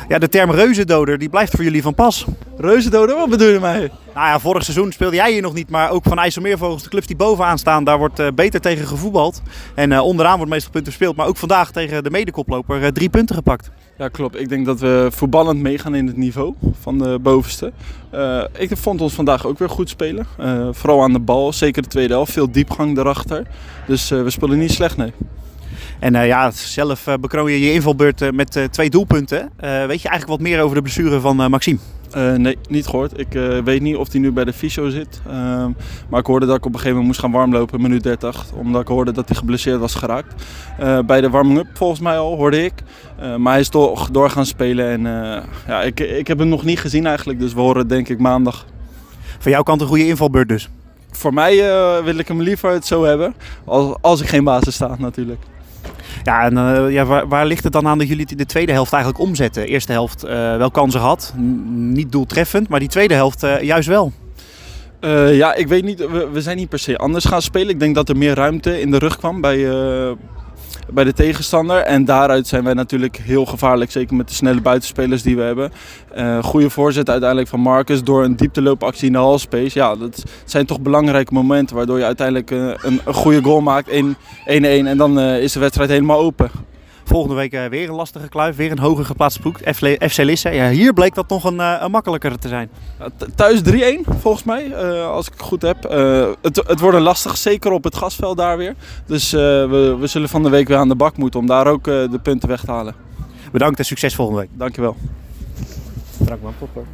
Ja, de term reuzendoder die blijft voor jullie van pas. Reuzendoder, wat bedoel je mij? Nou ja, vorig seizoen speelde jij hier nog niet, maar ook van IJsselmeervogels, de clubs die bovenaan staan, daar wordt beter tegen gevoetbald. En onderaan wordt meestal punten verspeeld, maar ook vandaag tegen de medekoploper 3 punten gepakt. Ja, klopt. Ik denk dat we voetballend meegaan in het niveau van de bovenste. Ik vond ons vandaag ook weer goed spelen. Vooral aan de bal, zeker de tweede helft. Veel diepgang daarachter. Dus we spelen niet slecht, nee. En zelf bekroon je invalbeurt met 2 doelpunten. Weet je eigenlijk wat meer over de blessure van Maxime? Nee, niet gehoord. Ik weet niet of hij nu bij de fysio zit. Maar ik hoorde dat ik op een gegeven moment moest gaan warmlopen, minuut 30. Omdat ik hoorde dat hij geblesseerd was geraakt. Bij de warming-up volgens mij al, hoorde ik. Maar hij is toch door gaan spelen. En ik heb hem nog niet gezien eigenlijk. Dus we horen het denk ik maandag. Van jouw kant een goede invalbeurt dus? Voor mij wil ik hem liever het zo hebben. Als ik geen basis sta natuurlijk. Ja, en waar ligt het dan aan dat jullie de tweede helft eigenlijk omzetten? Eerste helft wel kansen gehad, niet doeltreffend, maar die tweede helft juist wel. Ik weet niet, we zijn niet per se anders gaan spelen. Ik denk dat er meer ruimte in de rug kwam bij de tegenstander. En daaruit zijn wij natuurlijk heel gevaarlijk, zeker met de snelle buitenspelers die we hebben. Goede voorzet uiteindelijk van Marcus door een diepteloopactie in de halfspace. Ja, dat zijn toch belangrijke momenten waardoor je uiteindelijk een goede goal maakt, 1-1. En dan is de wedstrijd helemaal open. Volgende week weer een lastige kluif, weer een hoger geplaatste ploeg, FC Lisse. Ja, hier bleek dat nog een makkelijker te zijn. Thuis 3-1 volgens mij, als ik het goed heb. Het wordt lastig, zeker op het gasveld daar weer. Dus we zullen van de week weer aan de bak moeten om daar ook de punten weg te halen. Bedankt en succes volgende week. Dankjewel. Bedankt man, topper.